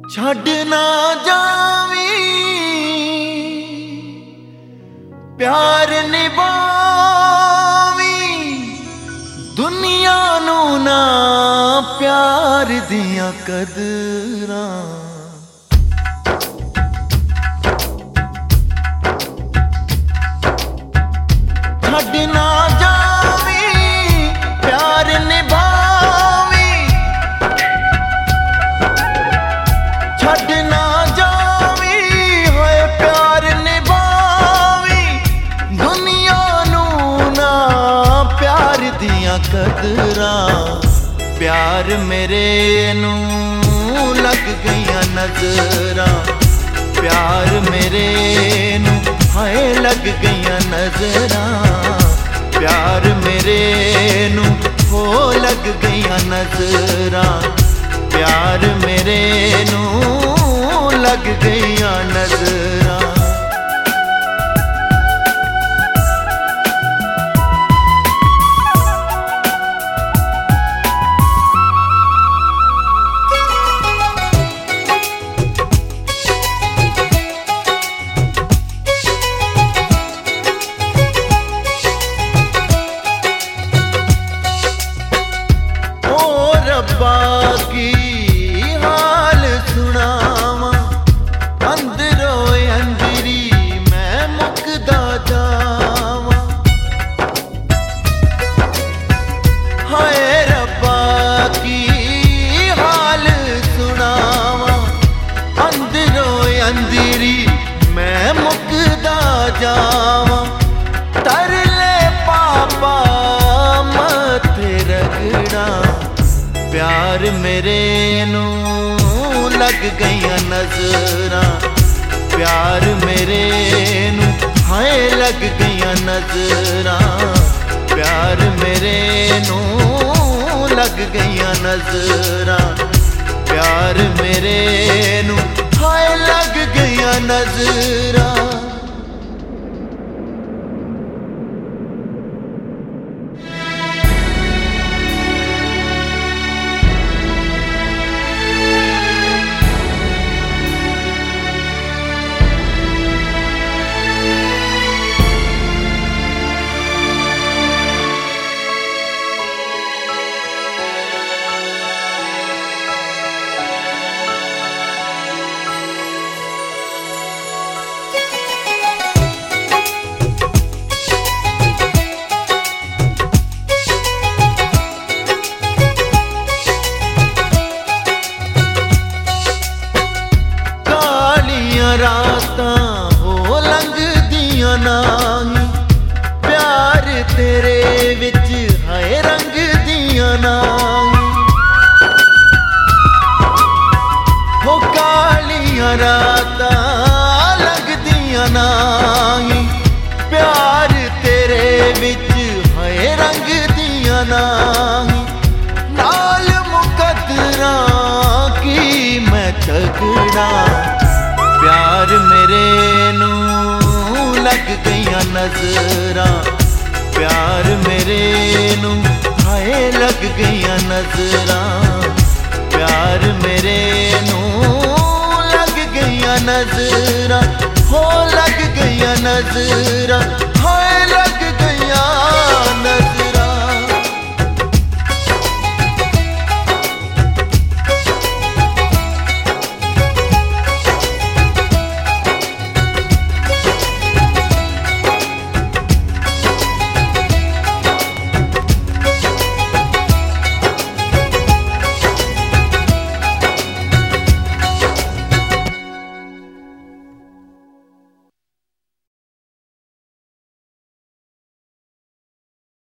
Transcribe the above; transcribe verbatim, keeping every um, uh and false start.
छड़ ना जावी प्यार निभावी दुनिया नू ना प्यार दिया कदरां छड़ ना जावी प्यार निभावी छड़ ना जावी होए प्यार निभावी दुनिया नू ना प्यार दिया कदरां प्यार मेरे नू लग गईया नजरां प्यार मेरे नू हाय लग गईया नजरां प्यार मेरे नू हो लग गईया नजरां प्यार मेरे नू लग गईया नजरां बाकी हाल सुनावा अंदरों अंदरी मैं मुकदा जावा हाय रब्बा की हाल सुनावा अंदरों अंदरी मैं मुकदा जावा तरले पापा मथे रगड़ा प्यार मेरे नू लग गईया नजरां प्यार मेरे नू हाय लग गईया नजरां प्यार मेरे नू लग गईया नजरां प्यार मेरे नू हाय लग गईया नजरां रातां हो लंघदियां नाही प्यार तेरे विच हाय रंग दियां नाही हो कालियां रातां लंघदियां नाही प्यार तेरे विच हाय रंग दियां नाही नाल मुकद्दरां की मैं झगड़ा प्यार मेरे नू लग गईया नजरां प्यार मेरे नू हाय लग गईया नजरां प्यार मेरे नू लग गईया नजरां हो लग गईया नजरां